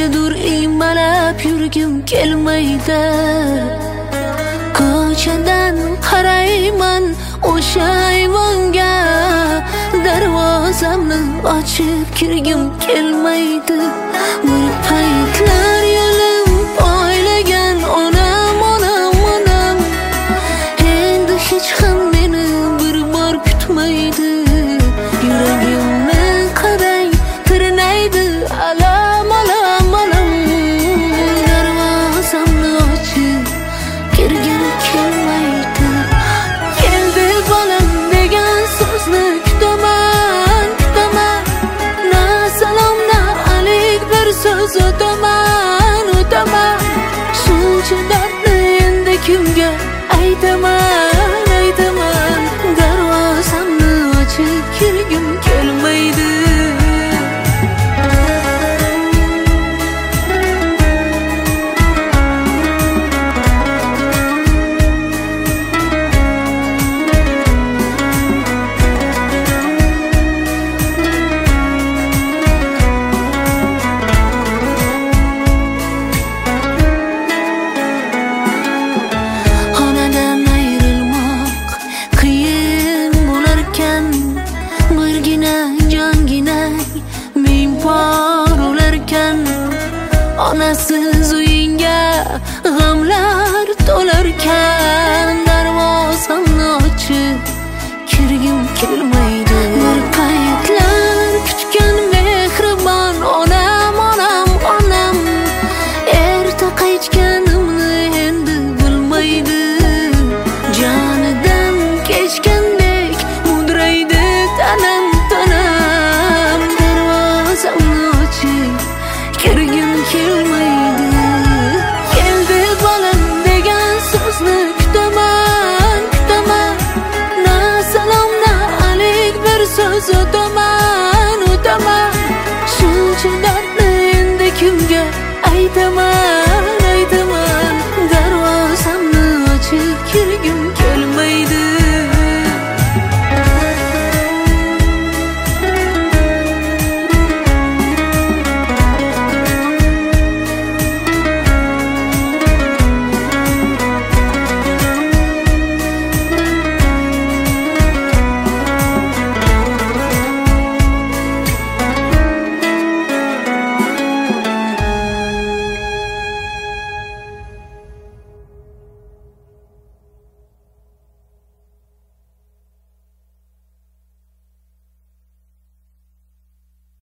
Qanchadir iymalab yurgim kelmaydi. Ko'chadan qarayman o'sha ayvonga, darvozamni ochib kirgim kelmaydi. Bir paytlar yo'lim poylagan onam, onam, onam, endi hech ham meni bir bor kutmaydi. Yuragimni qarang tirnaydi alam, alam, alam. Darvozamni ochib kirgim kelmaydi. Keldi bolam degan so'zni kutaman, kutaman. Na salom na alik bir so'z o'taman, o'taman. Shuncha dardni endi kimga aytaman, aytaman. Darvozamni ochib kirgim kelmaydi. Onadan ayrilmoq qiyin bo'larkan, birgina jongina ming bor o'larkan. Onasiz uyingga g'amlar to'larkan.